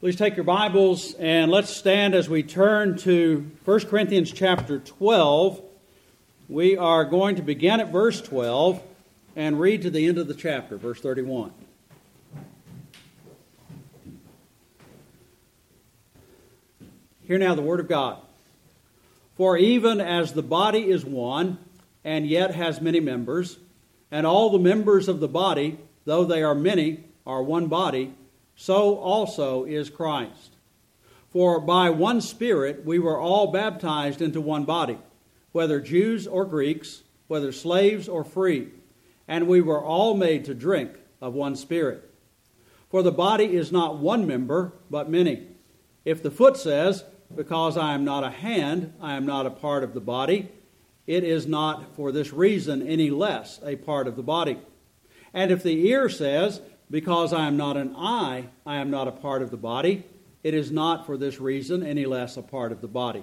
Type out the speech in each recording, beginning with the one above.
Please take your Bibles and let's stand as we turn to 1 Corinthians chapter 12. We are going to begin at verse 12 and read to the end of the chapter, verse 31. Hear now the word of God. For even as the body is one, and yet has many members, and all the members of the body, though they are many, are one body, so also is Christ. For by one Spirit we were all baptized into one body, whether Jews or Greeks, whether slaves or free, and we were all made to drink of one Spirit. For the body is not one member, but many. If the foot says, because I am not a hand, I am not a part of the body, it is not for this reason any less a part of the body. And if the ear says, because I am not an eye, I am not a part of the body, it is not for this reason any less a part of the body.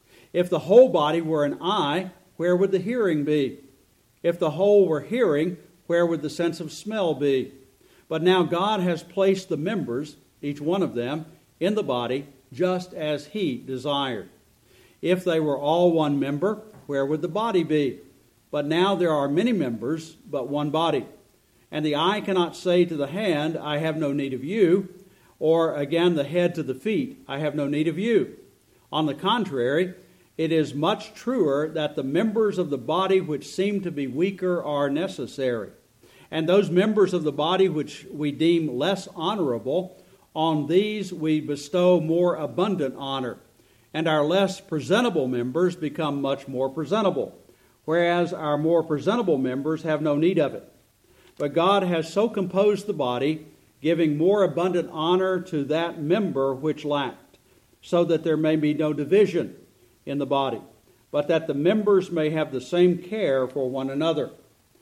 If the whole body were an eye, where would the hearing be? If the whole were hearing, where would the sense of smell be? But now God has placed the members, each one of them, in the body, just as He desired. If they were all one member, where would the body be? But now there are many members, but one body. And the eye cannot say to the hand, I have no need of you, or again the head to the feet, I have no need of you. On the contrary, it is much truer that the members of the body which seem to be weaker are necessary. And those members of the body which we deem less honorable, on these we bestow more abundant honor. And our less presentable members become much more presentable, whereas our more presentable members have no need of it. But God has so composed the body, giving more abundant honor to that member which lacked, so that there may be no division in the body, but that the members may have the same care for one another.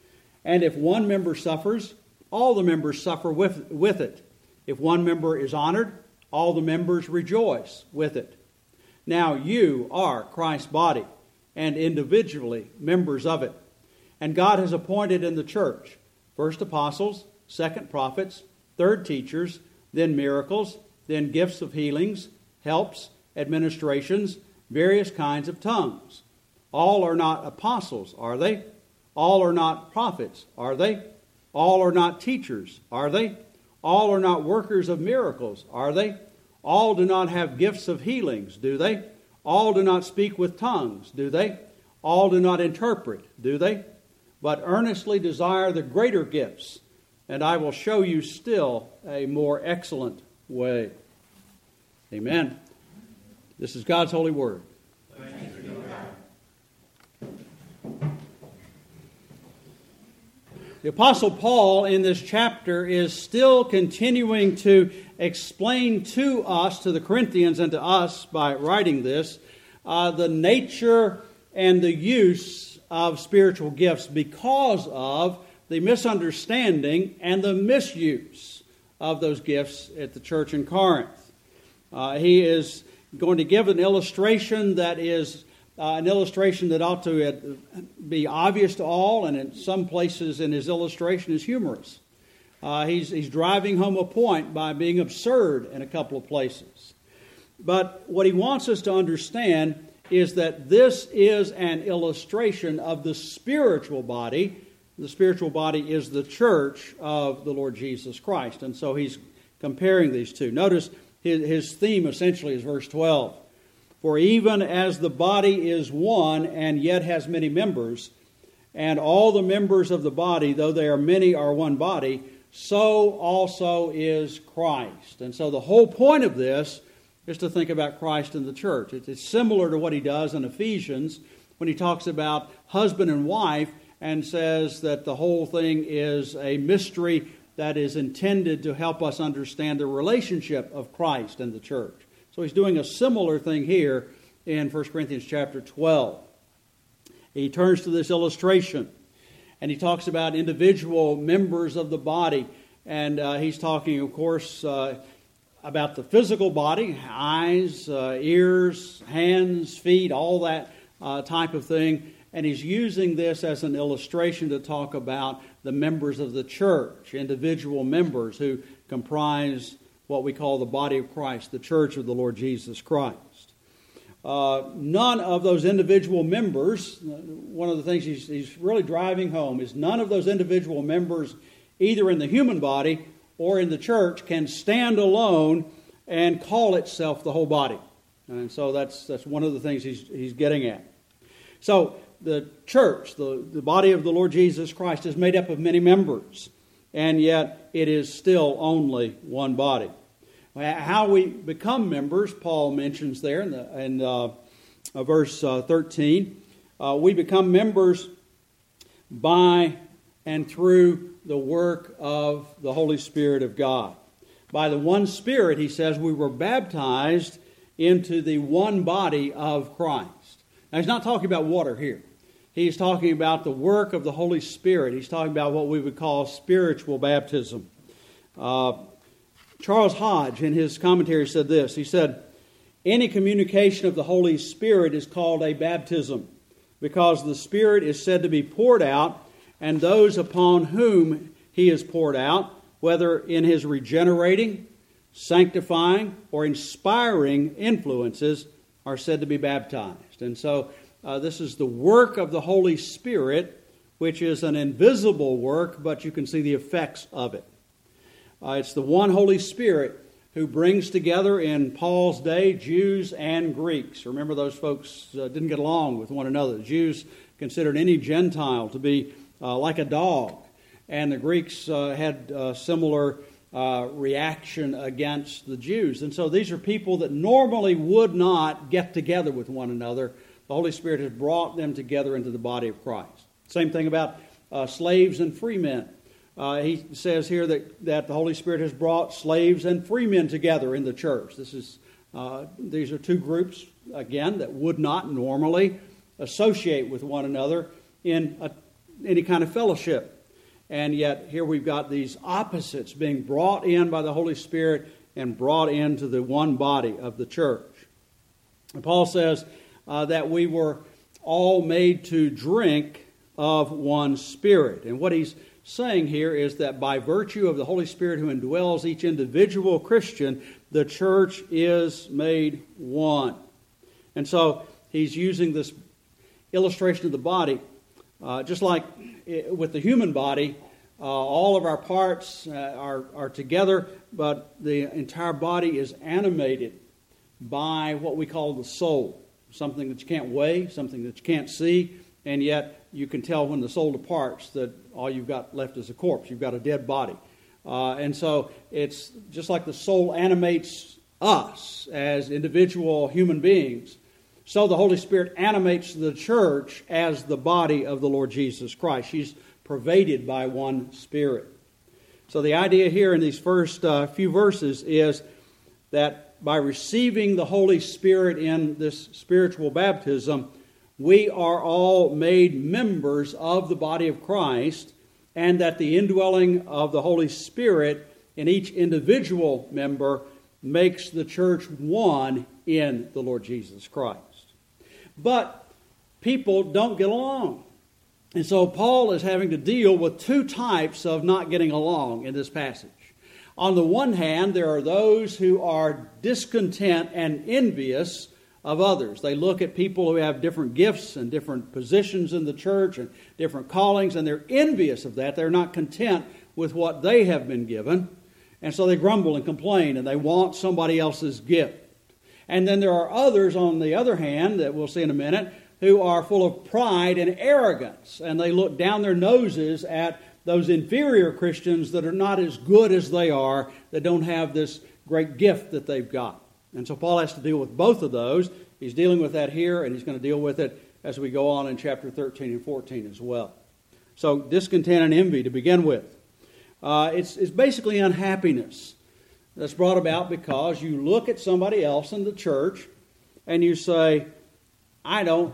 And if one member suffers, all the members suffer with it. If one member is honored, all the members rejoice with it. Now you are Christ's body, and individually members of it. And God has appointed in the church first apostles, second prophets, third teachers, then miracles, then gifts of healings, helps, administrations, various kinds of tongues. All are not apostles, are they? All are not prophets, are they? All are not teachers, are they? All are not workers of miracles, are they? All do not have gifts of healings, do they? All do not speak with tongues, do they? All do not interpret, do they? But earnestly desire the greater gifts, and I will show you still a more excellent way. Amen. This is God's holy word. Thanks be to God. The Apostle Paul in this chapter is still continuing to explain to us, to the Corinthians and to us by writing this, the nature and the use of spiritual gifts because of the misunderstanding and the misuse of those gifts at the church in Corinth. He is going to give an illustration that is an illustration that ought to be obvious to all, and in some places in his illustration is humorous. He's driving home a point by being absurd in a couple of places. But what he wants us to understand is that this is an illustration of the spiritual body. The spiritual body is the church of the Lord Jesus Christ. And so he's comparing these two. Notice his theme essentially is verse 12. For even as the body is one and yet has many members, and all the members of the body, though they are many, are one body, so also is Christ. And so the whole point of this is to think about Christ in the church. It's similar to what he does in Ephesians when he talks about husband and wife and says that the whole thing is a mystery that is intended to help us understand the relationship of Christ and the church. So he's doing a similar thing here in 1 Corinthians chapter 12. He turns to this illustration and he talks about individual members of the body. And he's talking, of course, about the physical body, eyes, ears, hands, feet, all that type of thing. And he's using this as an illustration to talk about the members of the church, individual members who comprise what we call the body of Christ, the church of the Lord Jesus Christ. None of those individual members, one of the things he's really driving home is none of those individual members, either in the human body or in the church, can stand alone and call itself the whole body. And so that's one of the things he's getting at. So the church, the body of the Lord Jesus Christ, is made up of many members, and yet it is still only one body. How we become members, Paul mentions there in verse 13. We become members by and through the work of the Holy Spirit of God. By the one Spirit, he says, we were baptized into the one body of Christ. Now, he's not talking about water here. He's talking about the work of the Holy Spirit. He's talking about what we would call spiritual baptism. Charles Hodge, in his commentary, said this. He said, any communication of the Holy Spirit is called a baptism because the Spirit is said to be poured out, and those upon whom he is poured out, whether in his regenerating, sanctifying, or inspiring influences, are said to be baptized. And so this is the work of the Holy Spirit, which is an invisible work, but you can see the effects of it. It's the one Holy Spirit who brings together in Paul's day Jews and Greeks. Remember, those folks didn't get along with one another. The Jews considered any Gentile to be like a dog, and the Greeks had similar reaction against the Jews. And so these are people that normally would not get together with one another. The Holy Spirit has brought them together into the body of Christ. Same thing about slaves and free men. He says here that the Holy Spirit has brought slaves and free men together in the church. These are two groups, again, that would not normally associate with one another in any kind of fellowship. And yet here we've got these opposites being brought in by the Holy Spirit and brought into the one body of the church. And Paul says that we were all made to drink of one Spirit. And what he's saying here is that by virtue of the Holy Spirit who indwells each individual Christian, the church is made one. And so he's using this illustration of the body, just like with the human body, all of our parts are together, but the entire body is animated by what we call the soul, something that you can't weigh, something that you can't see, and yet you can tell when the soul departs that all you've got left is a corpse. You've got a dead body. And so it's just like the soul animates us as individual human beings, so the Holy Spirit animates the church as the body of the Lord Jesus Christ. She's pervaded by one Spirit. So the idea here in these first few verses is that by receiving the Holy Spirit in this spiritual baptism, we are all made members of the body of Christ, and that the indwelling of the Holy Spirit in each individual member makes the church one in the Lord Jesus Christ. But people don't get along. And so Paul is having to deal with two types of not getting along in this passage. On the one hand, there are those who are discontent and envious of others. They look at people who have different gifts and different positions in the church and different callings, and they're envious of that. They're not content with what they have been given. And so they grumble and complain, and they want somebody else's gift. And then there are others, on the other hand, that we'll see in a minute, who are full of pride and arrogance, and they look down their noses at those inferior Christians that are not as good as they are, that don't have this great gift that they've got. And so Paul has to deal with both of those. He's dealing with that here, and he's going to deal with it as we go on in chapter 13 and 14 as well. So discontent and envy to begin with. It's basically unhappiness that's brought about because you look at somebody else in the church and you say, I don't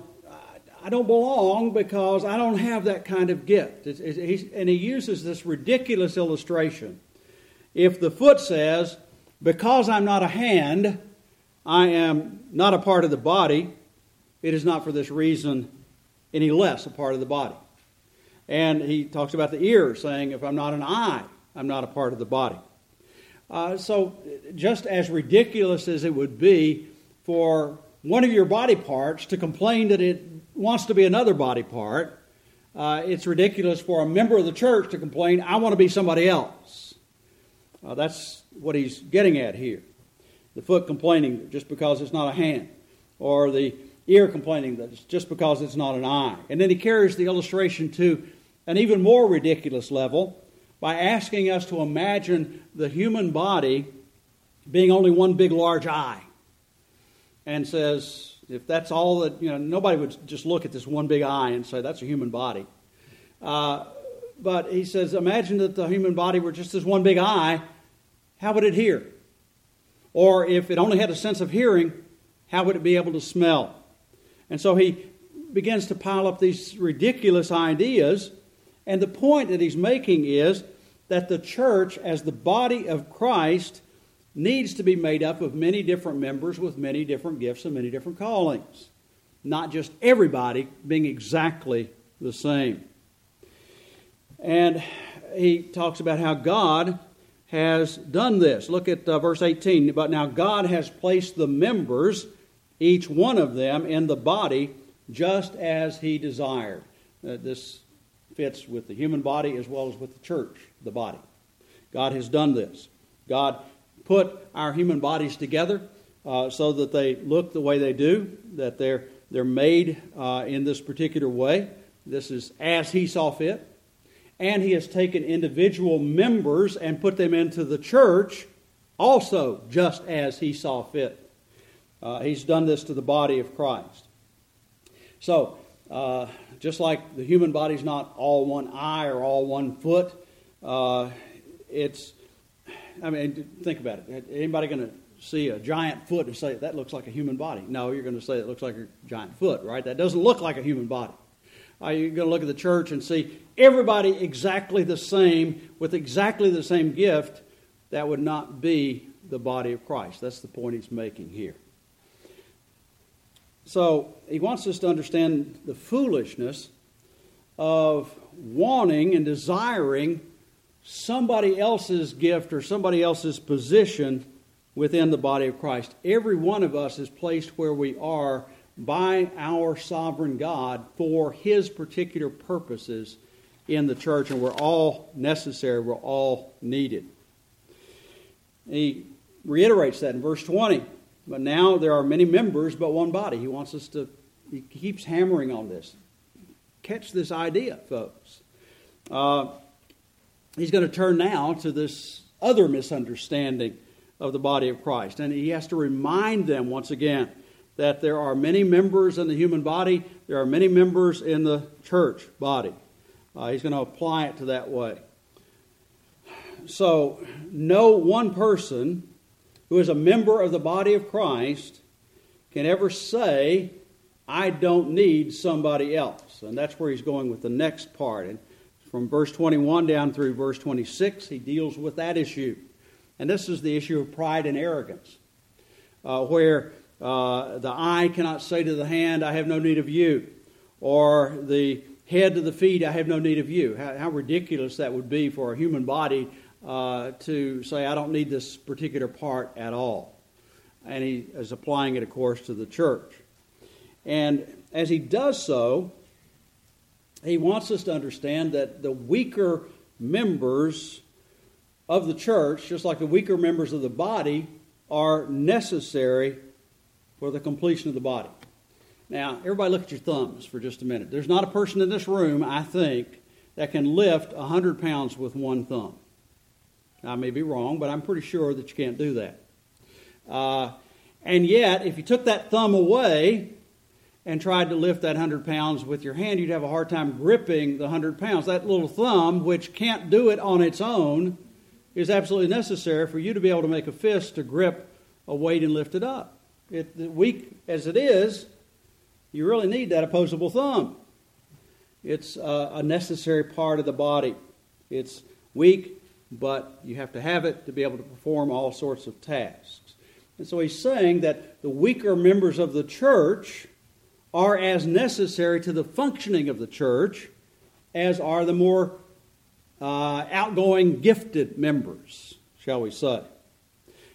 belong because I don't have that kind of gift. And he uses this ridiculous illustration. If the foot says, because I'm not a hand, I am not a part of the body, it is not for this reason any less a part of the body. And he talks about the ear, saying, if I'm not an eye, I'm not a part of the body. So just as ridiculous as it would be for one of your body parts to complain that it wants to be another body part, it's ridiculous for a member of the church to complain, I want to be somebody else. That's what he's getting at here. The foot complaining just because it's not a hand, or the ear complaining that it's just because it's not an eye. And then he carries the illustration to an even more ridiculous level by asking us to imagine the human body being only one big large eye. And says, if that's all that, nobody would just look at this one big eye and say, that's a human body. But he says, imagine that the human body were just this one big eye, how would it hear? Or if it only had a sense of hearing, how would it be able to smell? And so he begins to pile up these ridiculous ideas, and the point that he's making is that the church, as the body of Christ, needs to be made up of many different members with many different gifts and many different callings. Not just everybody being exactly the same. And he talks about how God has done this. Look at verse 18. But now God has placed the members, each one of them, in the body just as he desired. This fits with the human body as well as with the church, the body. God has done this. God put our human bodies together so that they look the way they do, that they're made in this particular way. This is as he saw fit. And he has taken individual members and put them into the church also just as he saw fit. He's done this to the body of Christ. So, just like the human body's not all one eye or all one foot, think about it. Anybody going to see a giant foot and say, that looks like a human body? No, you're going to say it looks like a giant foot, right? That doesn't look like a human body. You're going to look at the church and see everybody exactly the same, with exactly the same gift. That would not be the body of Christ. That's the point he's making here. So he wants us to understand the foolishness of wanting and desiring somebody else's gift or somebody else's position within the body of Christ. Every one of us is placed where we are by our sovereign God for his particular purposes in the church, and we're all necessary, we're all needed. He reiterates that in verse 20. But now there are many members, but one body. He keeps hammering on this. Catch this idea, folks. He's going to turn now to this other misunderstanding of the body of Christ. And he has to remind them once again that there are many members in the human body. There are many members in the church body. He's going to apply it to that way. So, no one person who is a member of the body of Christ can ever say, I don't need somebody else. And that's where he's going with the next part. And from verse 21 down through verse 26, he deals with that issue. And this is the issue of pride and arrogance, where the eye cannot say to the hand, I have no need of you, or the head to the feet, I have no need of you. How ridiculous that would be for a human body to say, I don't need this particular part at all. And he is applying it, of course, to the church. And as he does so, he wants us to understand that the weaker members of the church, just like the weaker members of the body, are necessary for the completion of the body. Now, everybody look at your thumbs for just a minute. There's not a person in this room, I think, that can lift 100 pounds with one thumb. I may be wrong, but I'm pretty sure that you can't do that. And yet, if you took that thumb away and tried to lift that 100 pounds with your hand, you'd have a hard time gripping the 100 pounds. That little thumb, which can't do it on its own, is absolutely necessary for you to be able to make a fist to grip a weight and lift it up. Weak as it is, you really need that opposable thumb. It's a necessary part of the body. It's weak, but you have to have it to be able to perform all sorts of tasks. And so he's saying that the weaker members of the church are as necessary to the functioning of the church as are the more outgoing, gifted members, shall we say.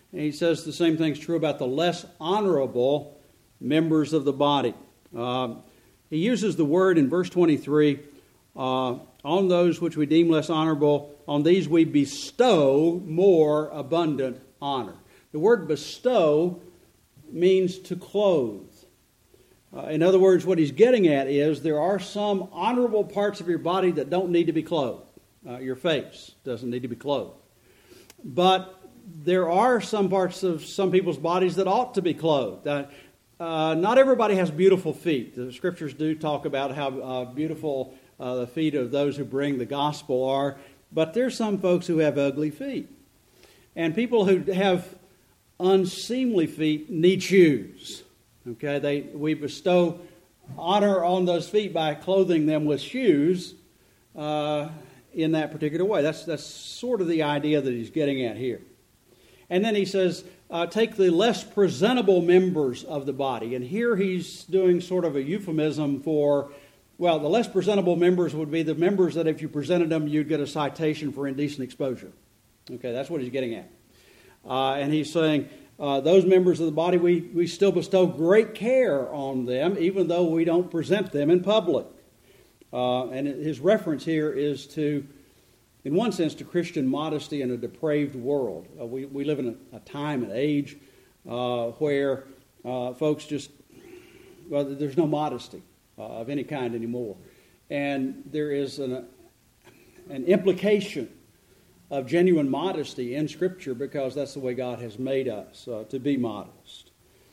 And he says the same thing's true about the less honorable members of the body. He uses the word in verse 23, on those which we deem less honorable, on these we bestow more abundant honor. The word bestow means to clothe. In other words, what he's getting at is there are some honorable parts of your body that don't need to be clothed. Your face doesn't need to be clothed. But there are some parts of some people's bodies that ought to be clothed. Not everybody has beautiful feet. The scriptures do talk about how beautiful the feet of those who bring the gospel are. But there's some folks who have ugly feet. And people who have unseemly feet need shoes. Okay, we bestow honor on those feet by clothing them with shoes in that particular way. That's sort of the idea that he's getting at here. And then he says, take the less presentable members of the body. And here he's doing sort of a euphemism for, well, the less presentable members would be the members that if you presented them, you'd get a citation for indecent exposure. Okay, that's what he's getting at. And he's saying, those members of the body, we still bestow great care on them, even though we don't present them in public. And his reference here is to, in one sense, to Christian modesty in a depraved world. We live in a time and age where folks just, well, there's no modesty of any kind anymore. And there is an implication of genuine modesty in Scripture because that's the way God has made us, to be modest.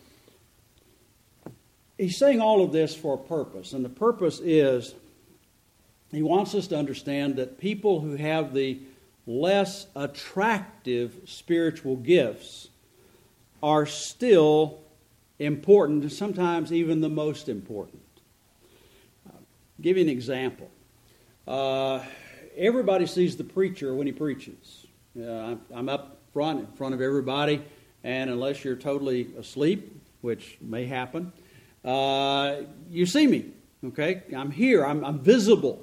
He's saying all of this for a purpose, and the purpose is he wants us to understand that people who have the less attractive spiritual gifts are still important, and sometimes even the most important. I'll give you an example. Everybody sees the preacher when he preaches. I'm up front, in front of everybody, and unless you're totally asleep, which may happen, you see me. Okay, I'm here. I'm visible.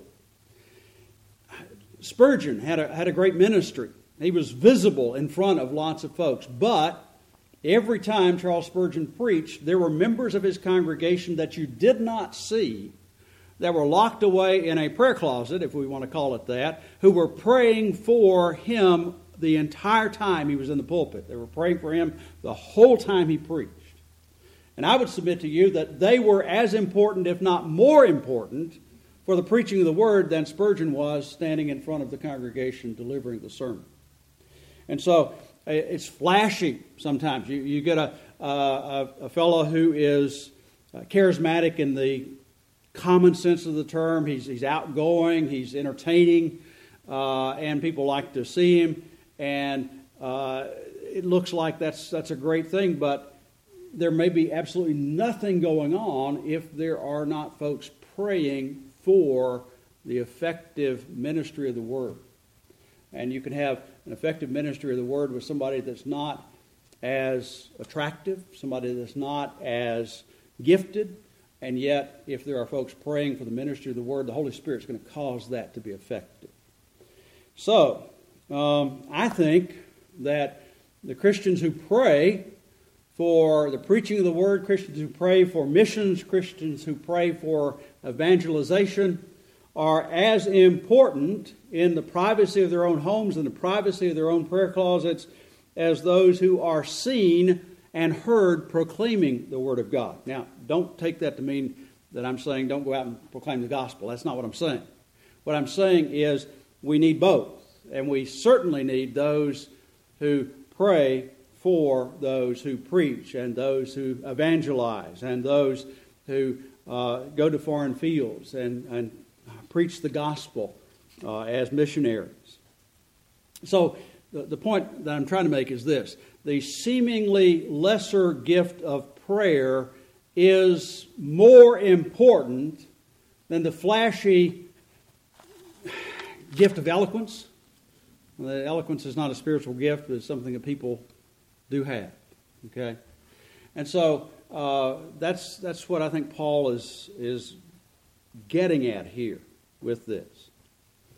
Spurgeon had a great ministry. He was visible in front of lots of folks. But every time Charles Spurgeon preached, there were members of his congregation that you did not see, that were locked away in a prayer closet, if we want to call it that, who were praying for him the entire time he was in the pulpit. They were praying for him the whole time he preached. And I would submit to you that they were as important, if not more important, for the preaching of the Word than Spurgeon was standing in front of the congregation delivering the sermon. And so it's flashy sometimes. You get a fellow who is charismatic in the common sense of the term. He's outgoing, he's entertaining, and people like to see him. And it looks like that's a great thing, but there may be absolutely nothing going on if there are not folks praying for the effective ministry of the Word. And you can have an effective ministry of the Word with somebody that's not as attractive, somebody that's not as gifted, and yet if there are folks praying for the ministry of the Word, the Holy Spirit's going to cause that to be effective. So, I think that the Christians who pray for the preaching of the Word, Christians who pray for missions, Christians who pray for evangelization are as important in the privacy of their own homes and the privacy of their own prayer closets as those who are seen and heard proclaiming the Word of God. Now, don't take that to mean that I'm saying don't go out and proclaim the gospel. That's not what I'm saying. What I'm saying is we need both. And we certainly need those who pray for those who preach and those who evangelize and those who go to foreign fields and preach the gospel as missionaries. So the point that I'm trying to make is this. The seemingly lesser gift of prayer is more important than the flashy gift of eloquence. The eloquence is not a spiritual gift, but it's something that people do have. Okay? And so that's what I think Paul is getting at here with this.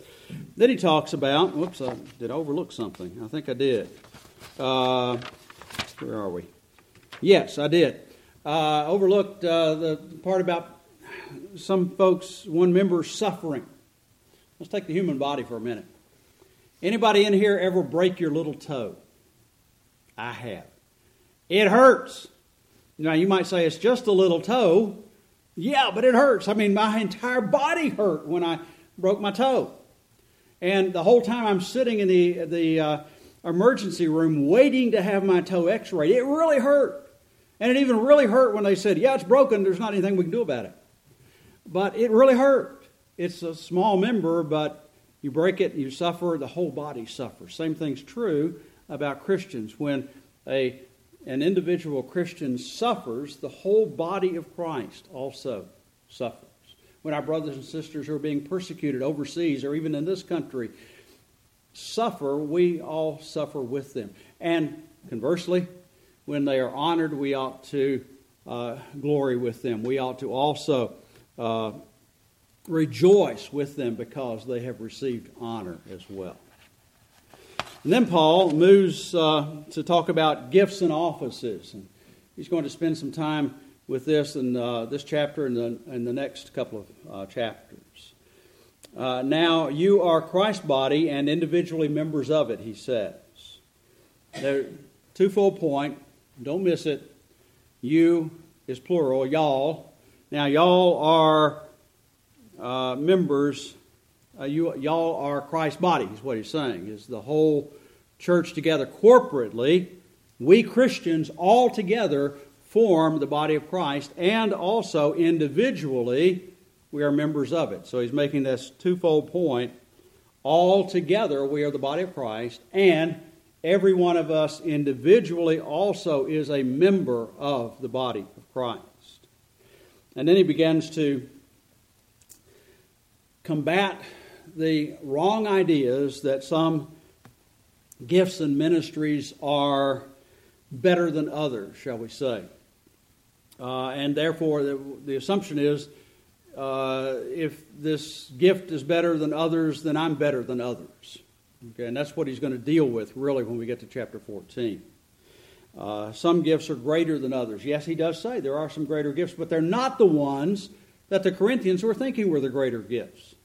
Then he talks about, whoops, did I overlook something? I think I did. Where are we? Yes, I did. Overlooked the part about some folks, one member suffering. Let's take the human body for a minute. Anybody in here ever break your little toe? I have. It hurts. Now, you might say it's just a little toe. Yeah, but it hurts. I mean, my entire body hurt when I broke my toe. And the whole time I'm sitting in the emergency room waiting to have my toe x-rayed, it really hurt. And it even really hurt when they said, yeah, it's broken, there's not anything we can do about it. But it really hurt. It's a small member, but you break it, you suffer, the whole body suffers. Same thing's true about Christians. When an individual Christian suffers, the whole body of Christ also suffers. When our brothers and sisters who are being persecuted overseas or even in this country suffer, we all suffer with them. And conversely, when they are honored, we ought to glory with them. We ought to also rejoice with them because they have received honor as well. And then Paul moves to talk about gifts and offices. And he's going to spend some time with this in this chapter and the next couple of chapters. Now you are Christ's body and individually members of it, he says. There, twofold point. Don't miss it. You is plural, y'all. Now, y'all are members. Y'all are Christ's body, is what he's saying. Is the whole church together corporately. We Christians all together form the body of Christ, and also individually we are members of it. So he's making this twofold point. All together we are the body of Christ, and every one of us individually also is a member of the body of Christ. And then he begins to combat the wrong ideas that some gifts and ministries are better than others, shall we say. And therefore, the assumption is, if this gift is better than others, then I'm better than others. Okay, and that's what he's going to deal with, really, when we get to chapter 14. Some gifts are greater than others. Yes, he does say there are some greater gifts, but they're not the ones that the Corinthians were thinking were the greater gifts.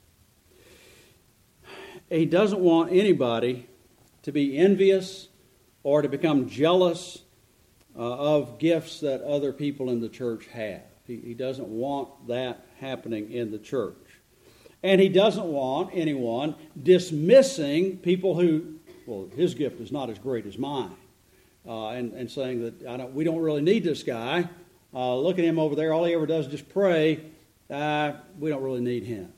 He doesn't want anybody to be envious or to become jealous of gifts that other people in the church have. He doesn't want that happening in the church. And he doesn't want anyone dismissing people who, well, his gift is not as great as mine. And saying that we don't really need this guy. Look at him over there. All he ever does is just pray. We don't really need him.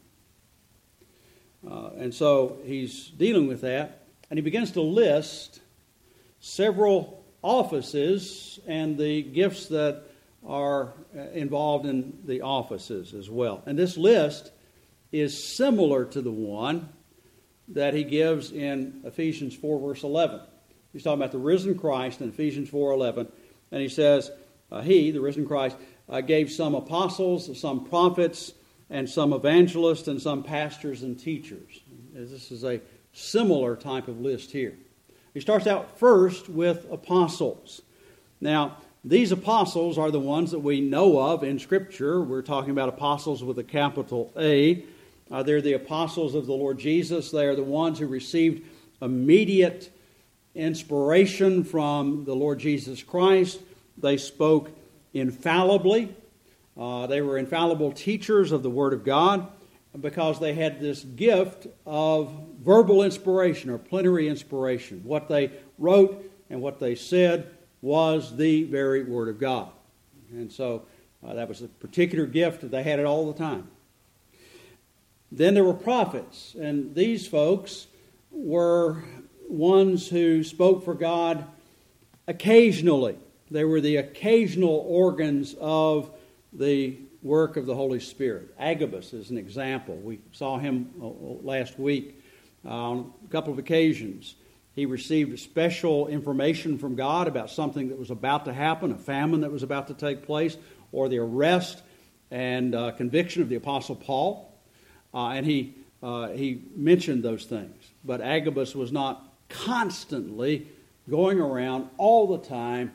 And so he's dealing with that. And he begins to list several offices and the gifts that are involved in the offices as well. And this list is similar to the one that he gives in Ephesians 4, verse 11. He's talking about the risen Christ in Ephesians 4:11. And he says, he, the risen Christ, gave some apostles, some prophets, and some evangelists, and some pastors and teachers. This is a similar type of list here. He starts out first with apostles. Now, these apostles are the ones that we know of in Scripture. We're talking about apostles with a capital A. They're the apostles of the Lord Jesus. They are the ones who received immediate inspiration from the Lord Jesus Christ. They spoke infallibly. They were infallible teachers of the Word of God because they had this gift of verbal inspiration or plenary inspiration. What they wrote and what they said was the very Word of God. And so that was a particular gift. They had it all the time. Then there were prophets, and these folks were ones who spoke for God occasionally. They were the occasional organs of the work of the Holy Spirit. Agabus is an example. We saw him last week on a couple of occasions. He received special information from God about something that was about to happen, a famine that was about to take place, or the arrest and conviction of the Apostle Paul. And he mentioned those things. But Agabus was not constantly going around all the time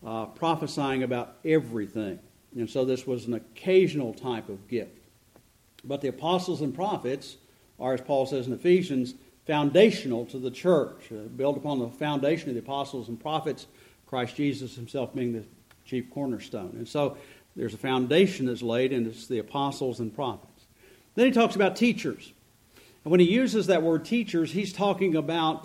prophesying about everything. And so this was an occasional type of gift. But the apostles and prophets are, as Paul says in Ephesians, foundational to the church, built upon the foundation of the apostles and prophets, Christ Jesus himself being the chief cornerstone. And so there's a foundation that's laid, and it's the apostles and prophets. Then he talks about teachers. And when he uses that word teachers, he's talking about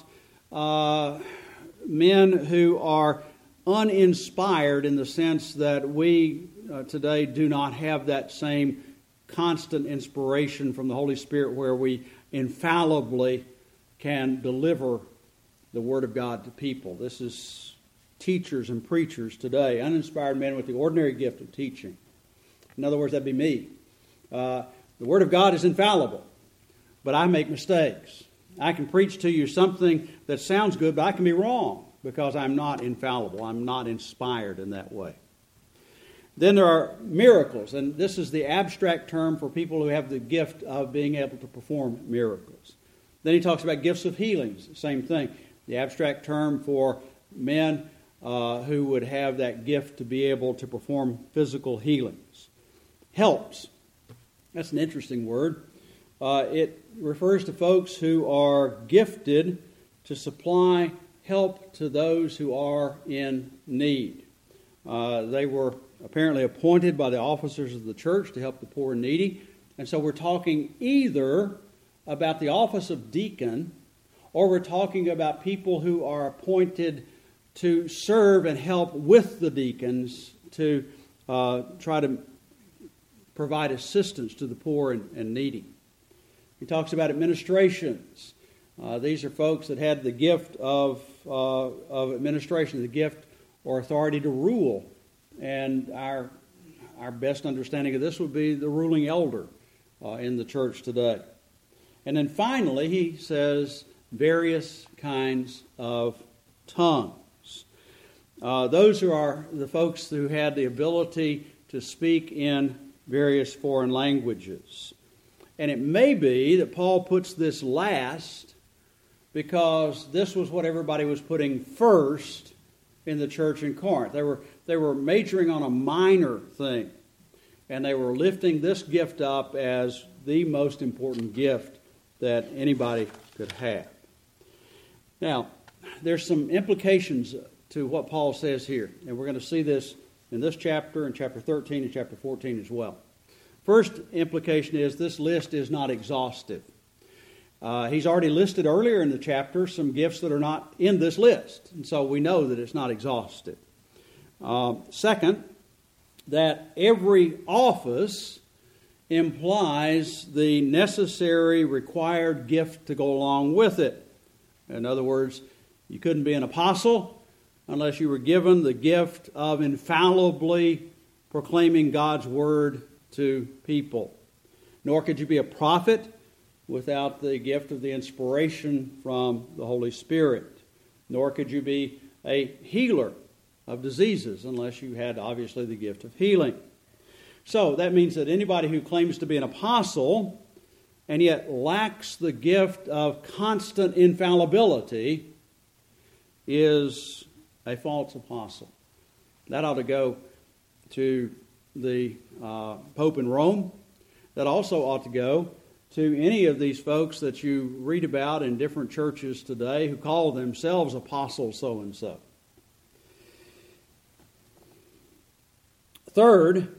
men who are uninspired in the sense that we today do not have that same constant inspiration from the Holy Spirit where we infallibly can deliver the Word of God to people. This is teachers and preachers today, uninspired men with the ordinary gift of teaching. In other words, that'd be me. The Word of God is infallible, but I make mistakes. I can preach to you something that sounds good, but I can be wrong because I'm not infallible. I'm not inspired in that way. Then there are miracles, and this is the abstract term for people who have the gift of being able to perform miracles. Then he talks about gifts of healings, same thing. The abstract term for men who would have that gift to be able to perform physical healings. Helps. That's an interesting word. It refers to folks who are gifted to supply help to those who are in need. They were apparently appointed by the officers of the church to help the poor and needy. And so we're talking either about the office of deacon, or we're talking about people who are appointed to serve and help with the deacons to try to provide assistance to the poor and needy. He talks about administrations. These are folks that had the gift of administration, the gift or authority to rule. And our best understanding of this would be the ruling elder in the church today. And then finally, he says various kinds of tongues. Those who are the folks who had the ability to speak in various foreign languages. And it may be that Paul puts this last because this was what everybody was putting first in the church in Corinth. They were majoring on a minor thing, and they were lifting this gift up as the most important gift that anybody could have. Now, there's some implications to what Paul says here, and we're going to see this in this chapter, in chapter 13 and chapter 14 as well. First implication is this list is not exhaustive. He's already listed earlier in the chapter some gifts that are not in this list, and so we know that it's not exhaustive. Second, that every office implies the necessary required gift to go along with it. In other words, you couldn't be an apostle unless you were given the gift of infallibly proclaiming God's word to people. Nor could you be a prophet without the gift of the inspiration from the Holy Spirit. Nor could you be a healer of diseases unless you had, obviously, the gift of healing. So that means that anybody who claims to be an apostle and yet lacks the gift of constant infallibility is a false apostle. That ought to go to the Pope in Rome. That also ought to go to any of these folks that you read about in different churches today who call themselves apostles so-and-so. Third,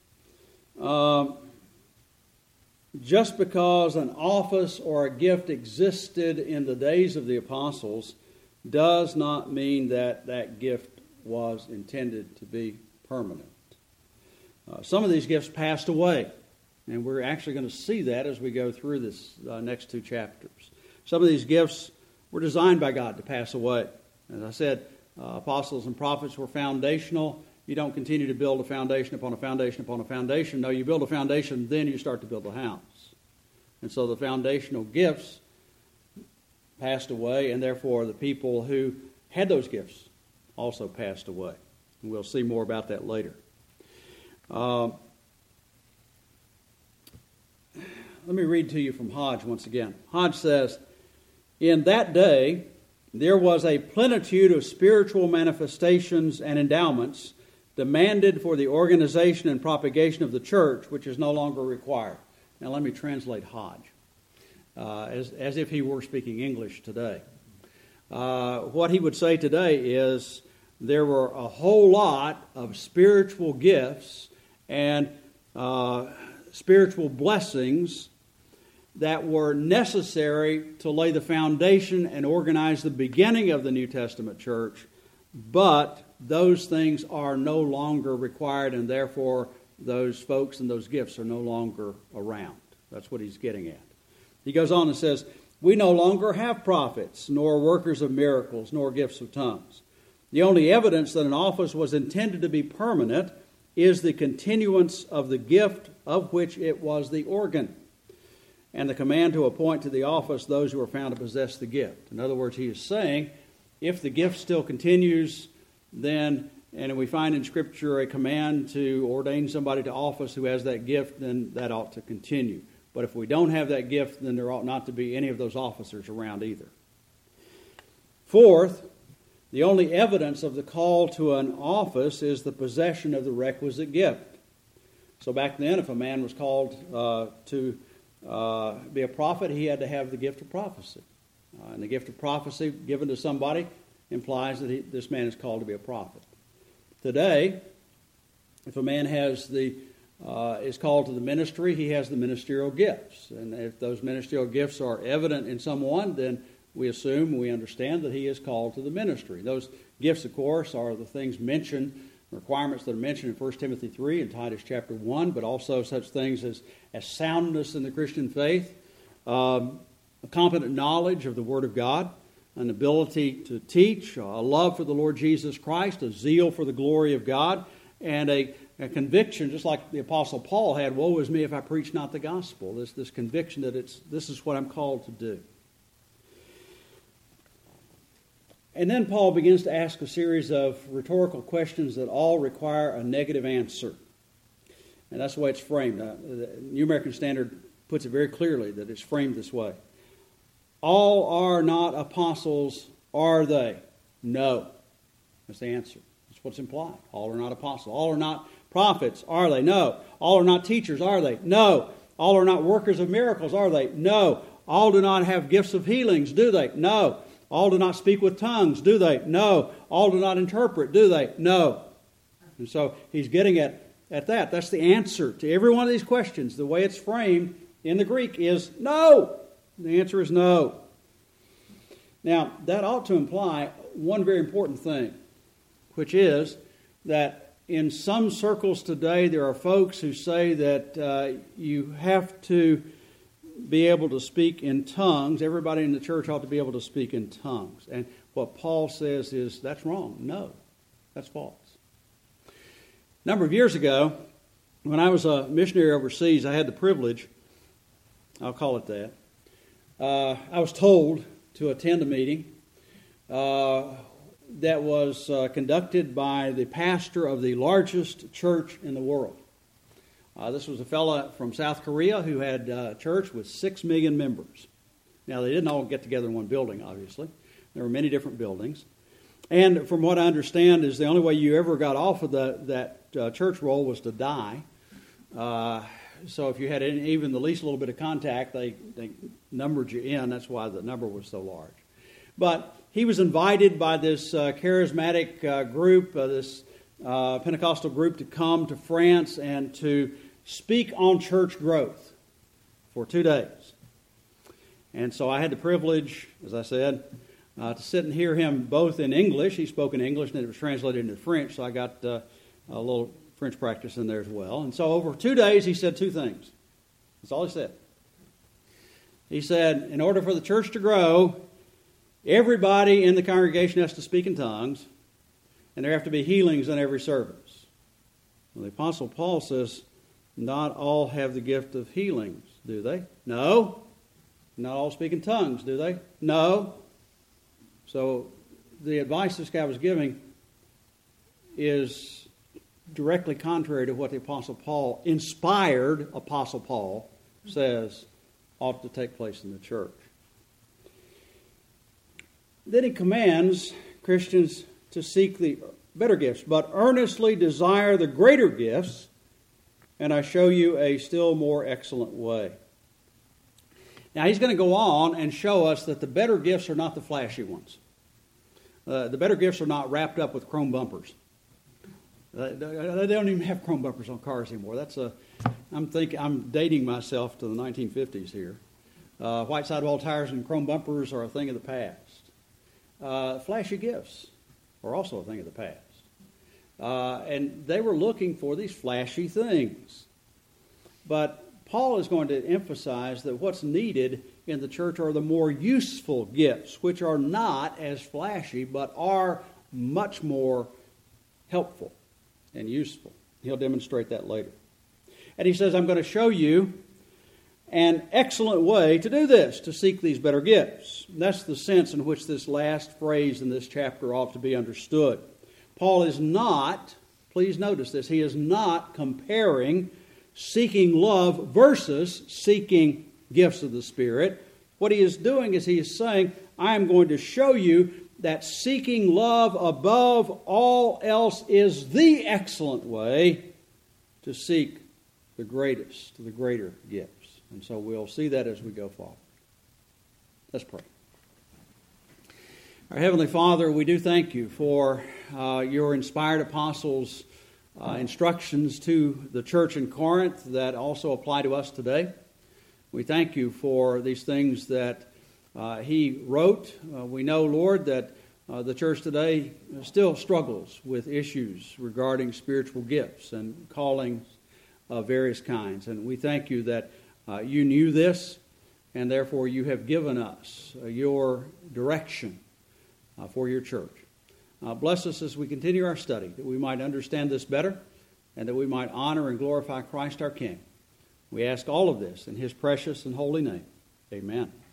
just because an office or a gift existed in the days of the apostles does not mean that that gift was intended to be permanent. Some of these gifts passed away, and we're actually going to see that as we go through this next two chapters. Some of these gifts were designed by God to pass away. As I said, apostles and prophets were foundational. You don't continue to build a foundation upon a foundation upon a foundation. No, you build a foundation, then you start to build a house. And so the foundational gifts passed away, and therefore the people who had those gifts also passed away. And we'll see more about that later. Let me read to you from Hodge once again. Hodge says, "In that day, there was a plenitude of spiritual manifestations and endowments demanded for the organization and propagation of the church, which is no longer required. Now let me translate Hodge, as if he were speaking English today. What he would say today is there were a whole lot of spiritual gifts and spiritual blessings that were necessary to lay the foundation and organize the beginning of the New Testament church, but those things are no longer required, and therefore those folks and those gifts are no longer around. That's what he's getting at. He goes on and says, we no longer have prophets, nor workers of miracles, nor gifts of tongues. The only evidence that an office was intended to be permanent is the continuance of the gift of which it was the organ, and the command to appoint to the office those who are found to possess the gift. In other words, he is saying, if the gift still continues, then, and we find in Scripture a command to ordain somebody to office who has that gift, then that ought to continue. But if we don't have that gift, then there ought not to be any of those officers around either. Fourth, the only evidence of the call to an office is the possession of the requisite gift. So back then, if a man was called to be a prophet, he had to have the gift of prophecy. And the gift of prophecy given to somebody implies that this man is called to be a prophet. Today, if a man has is called to the ministry, he has the ministerial gifts. And if those ministerial gifts are evident in someone, then we assume, we understand that he is called to the ministry. Those gifts, of course, are the things mentioned, requirements that are mentioned in 1 Timothy 3 and Titus chapter 1, but also such things as soundness in the Christian faith, a competent knowledge of the Word of God, an ability to teach, a love for the Lord Jesus Christ, a zeal for the glory of God, and a conviction, just like the Apostle Paul had, woe is me if I preach not the gospel. This conviction that this is what I'm called to do. And then Paul begins to ask a series of rhetorical questions that all require a negative answer. And that's the way it's framed. The New American Standard puts it very clearly that it's framed this way. All are not apostles, are they? No. That's the answer. That's what's implied. All are not apostles. All are not prophets, are they? No. All are not teachers, are they? No. All are not workers of miracles, are they? No. All do not have gifts of healings, do they? No. All do not speak with tongues, do they? No. All do not interpret, do they? No. And so he's getting at that. That's the answer to every one of these questions. The way it's framed in the Greek is no. The answer is no. Now, that ought to imply one very important thing, which is that in some circles today there are folks who say that you have to be able to speak in tongues. Everybody in the church ought to be able to speak in tongues. And what Paul says is that's wrong. No, that's false. A number of years ago, when I was a missionary overseas, I had the privilege, I'll call it that, I was told to attend a meeting that was conducted by the pastor of the largest church in the world. This was a fellow from South Korea who had a church with 6 million members. Now, they didn't all get together in one building, obviously. There were many different buildings. And from what I understand is the only way you ever got off of that church roll was to die. So if you had even the least little bit of contact, they numbered you in. That's why the number was so large. But he was invited by this charismatic group, this Pentecostal group, to come to France and to speak on church growth for 2 days. And so I had the privilege, as I said, to sit and hear him both in English. He spoke in English and it was translated into French, so I got a little French practice in there as well. And so over 2 days he said 2 things. That's all he said. He said, in order for the church to grow, everybody in the congregation has to speak in tongues, and there have to be healings in every service. Well, the Apostle Paul says, not all have the gift of healings, do they? No. Not all speak in tongues, do they? No. So the advice this guy was giving is directly contrary to what the Apostle Paul, inspired Apostle Paul, says ought to take place in the church. Then he commands Christians to seek the better gifts, but earnestly desire the greater gifts, and I show you a still more excellent way. Now he's going to go on and show us that the better gifts are not the flashy ones. The better gifts are not wrapped up with chrome bumpers. They don't even have chrome bumpers on cars anymore. I'm dating myself to the 1950s here. White sidewall tires and chrome bumpers are a thing of the past. Flashy gifts are also a thing of the past. And they were looking for these flashy things. But Paul is going to emphasize that what's needed in the church are the more useful gifts, which are not as flashy, but are much more helpful and useful. He'll demonstrate that later. And he says, I'm going to show you an excellent way to do this, to seek these better gifts. That's the sense in which this last phrase in this chapter ought to be understood. Paul is not, please notice this, he is not comparing seeking love versus seeking gifts of the Spirit. What he is doing is he is saying, I am going to show you that seeking love above all else is the excellent way to seek the greatest, the greater gifts. And so we'll see that as we go forward. Let's pray. Our Heavenly Father, we do thank you for your inspired apostles' instructions to the church in Corinth that also apply to us today. We thank you for these things that he wrote. We know, Lord, that the church today still struggles with issues regarding spiritual gifts and callings of various kinds. And we thank you that you knew this, and therefore you have given us your direction for your church. Bless us as we continue our study, that we might understand this better, and that we might honor and glorify Christ our King. We ask all of this in his precious and holy name. Amen.